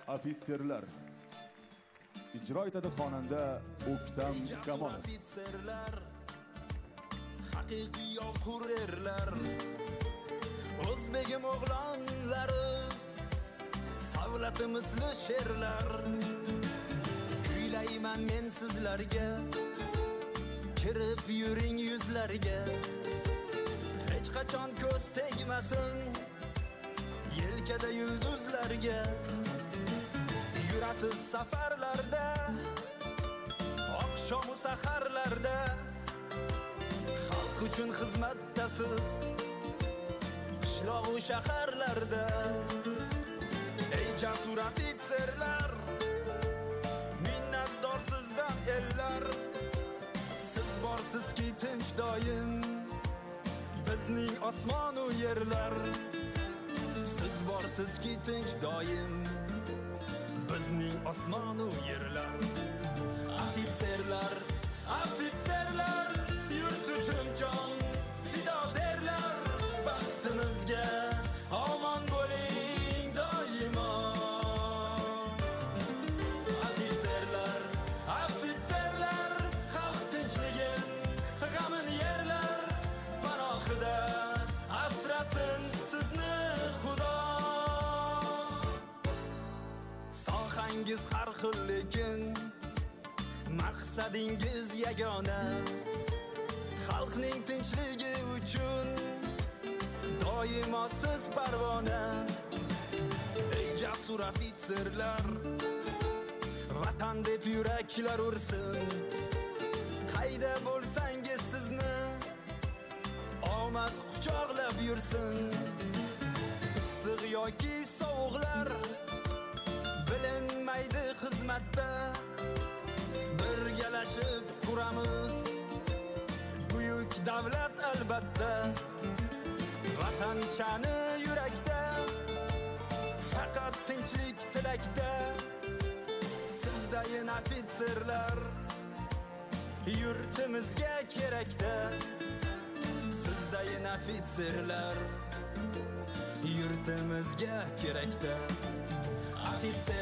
ofitserlar. Ijro etadi xonanda O'ktam Kamolov. Ofitserlar, haqiqiy yo'qurerlar, o'zbegim o'g'lonlari, savlatimizli sherlar. Kuylayman men sizlarga, kirib yuring yuzlarga, hech qachon ko'z tegmasin yelkada yulduzlarga. Yurasiz safarlarda, oqshom saharlarda, xalq uchun xizmatdasiz qishloq va shaharlarda. Ey jasur ofitserlar, minnatdor sizdan ellar, siz borsizki tinch doim bizning osmon u yerlar. Siz borsizki tinch doim bizning osmon u yerlar. Ofitserlar, ofitserlar, yurt uchun jon fido derlar. Baxtimizga omon bo'ling doimo. Ofitserlar, ofitserlar, xalq tinchligin g'amin yerlar. Panohida asrasin sizni Xudo. Sohangiz har xil lekin maqsadingiz yagona. Xalqning tinchligi uchun doimo siz parvona. Ey jasur ofitserlar, vatan deb yuraklar ursin. Qayda bo'lsangiz sizni omad quchoqlab yursin. Issiq yoki sovuqlar bilinmaydi xizmatda, birgalashib quramiz buyuk davlat albatta. Vatan sha'ni yurakda, faqat tinchlik tilakda. Sizdayin ofitserlar yurtimizga kerakda. Sizdayin ofitserlar yurtimizga kerakda. Ofitser